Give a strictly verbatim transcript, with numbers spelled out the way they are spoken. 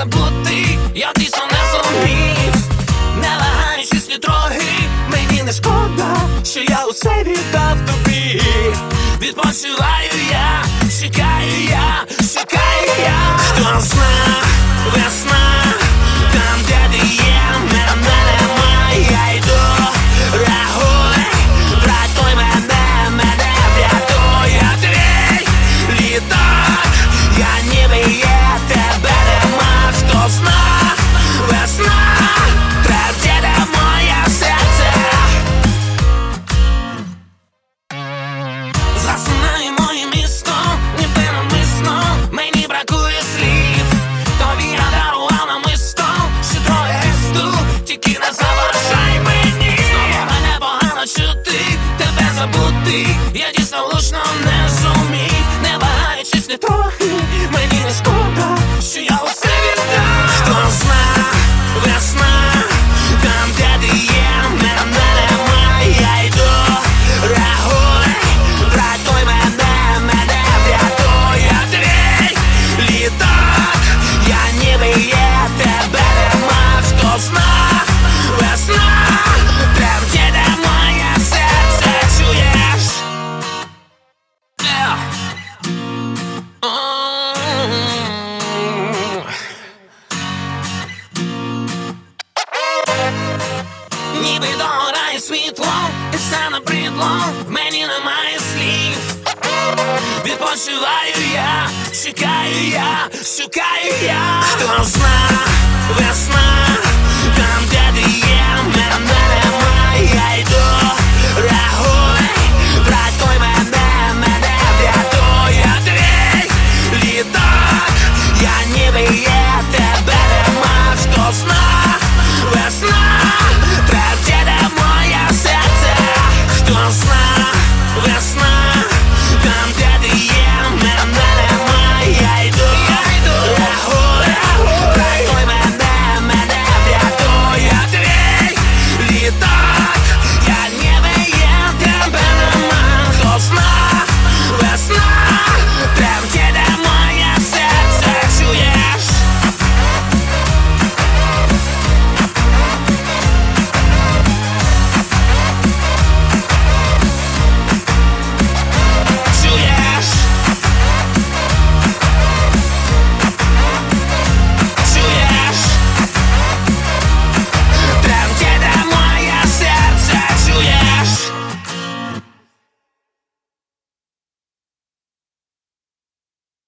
забути, я дійсно не зумів. Не вагаючись ні трохи, мені не шкода, що я усе віддав тобі. Відпочиваю я, чекаю я, чекаю я. Хто зна, весна, там де ти є, мене нема. Я йду, рахуй, врятуй мене, мене врятуй. Я твій літак, я ніби є, тебе нема. Хто зна, весна, там де моє серце. Засинає моє місто, ніби намисно, мені бракує слів. Тобі я дарував намисто, ще троє гесту, тільки не заважай мені. Знову мене погано чути, тебе забути, я дійсно влучно не зумів. Не вагаючись ні трохи, мені не шкода, що я усе віддав. Хто зна, весна, там де ти є, мене нема. Я йду, рахуй, врятуй мене, мене врятуй. Я твій літак, я ніби є, тебе нема. Хто зна, весна, там де моє серце, чуєш? Yeah. Ніби догорає світло, і все набридло, в мені немає слів. Відпочиваю я, чекаю я, шукаю я. Хто зна, весна,